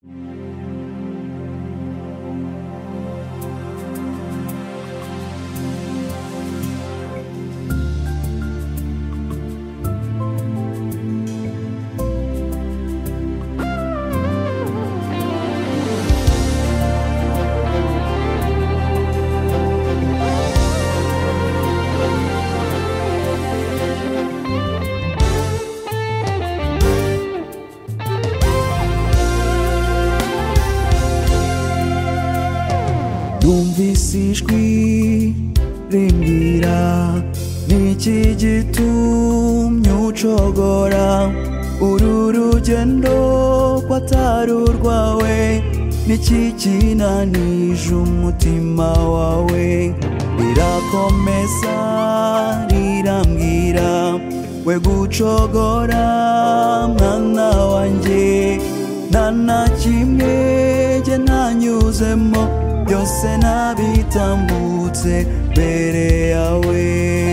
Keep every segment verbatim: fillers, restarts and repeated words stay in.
Numvise ijwi rimbwira niki gitumye ucogora uru rugendo ko atari urwawe niki kinanije umutima wawe rirakomeza rirambwira we gucogora mwana wanjye nta na kimwe jye ntanyuzemo byose nabitambutse mbere yawe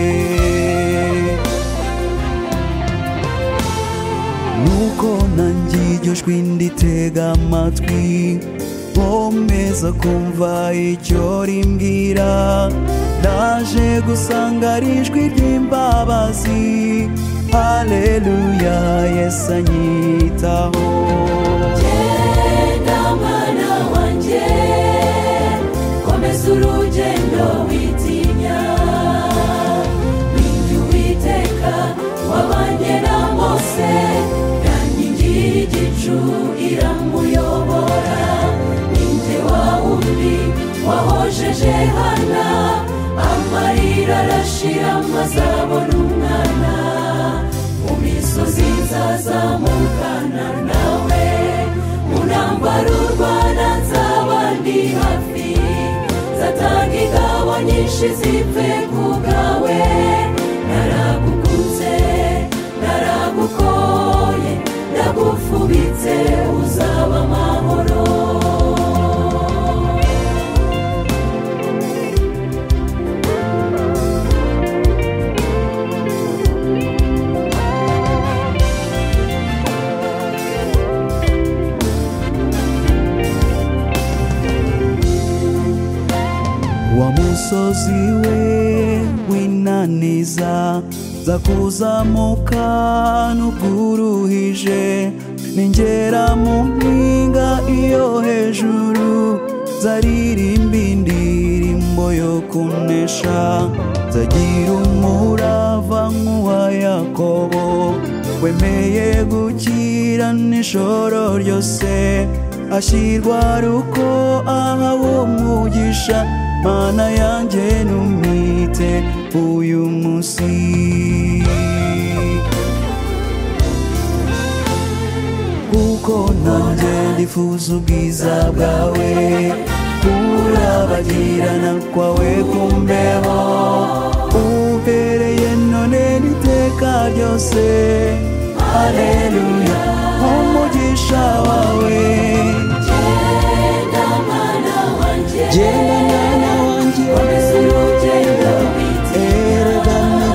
nuko nanjye iryo jwi nditega amatwi nkomeza kumva icyo rimbwira naje gusanga ari ijwi ry'imbabazi haleluya Yesu anyitaho genda mwana wanjye komeza urugendo witinya ninjye Uwiteka wabanye na Mose yankingi y'igicu iramuyobora ninjye wa wundi wahojeje Hana amarira arashira maze abona umwana mu misozi nzazamukana nawe mu ntambara urwana nzaba ndi hafi zatanga ingabo nyinshi zipfe ku bwawe naragukunze naragukoye ndagufubitse uzaba amahoro wa musozi we winaniza za kuzamuka n'ubwuruhije ningera mu mpinga iyo hejuru zaririmba indirimbo yo kunesha zagira umurava nk'uwa Yakobo wemeye gukira n'ijoro ryose ashyirwa ruko ahawe umugisha mana yanjye numwite uyu munsi kuko nanjye ndifuza ubwiza bwawe kurabagirana kwawe kumbeho ubereye none n'iteka ryose haleluya umugisha wawe genda mwana wanjye genda mwana wanjye komeza urugendo witinya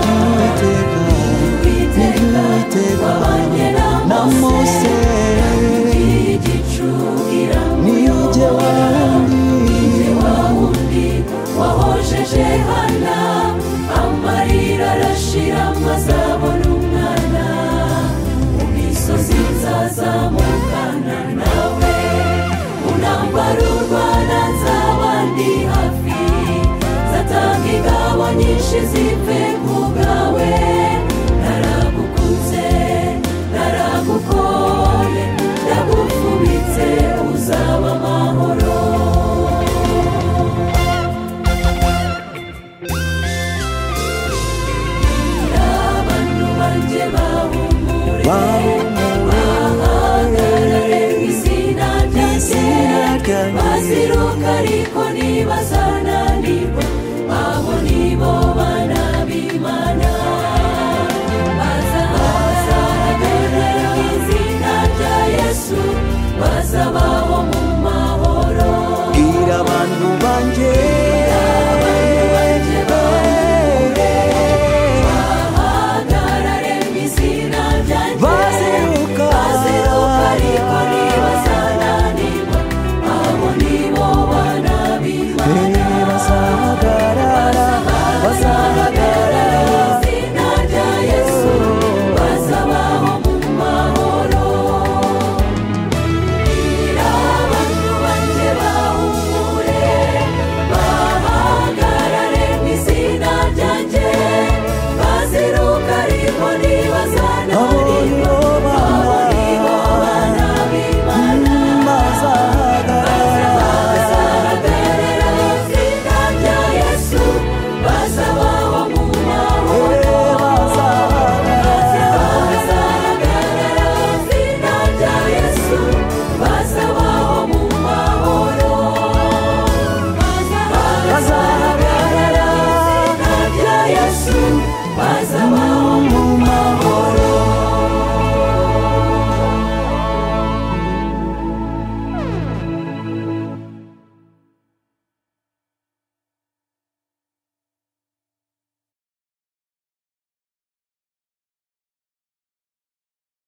Uwiteka Uwiteka wabanye na Mose yankingi y'igicu iramuyobora ninjye wa wundi wahojeje Hana amarira arashira maze abona umwana mu misozi nzazamukana nawe mu ntambara urwana nzaba ndi hafi zatanga ingabo nyinshi zipfe ku bwawe naragukunze naragukoye ndagufubitse uzaba amahoro abantu banjye bahumure bahagarare mu izina ryanjye baziruka ariko ntibazananirwa abo nibo bana b'Imana bazahagarara mu izina rya Yesu bazabaho mu mahoro gira abantu banjye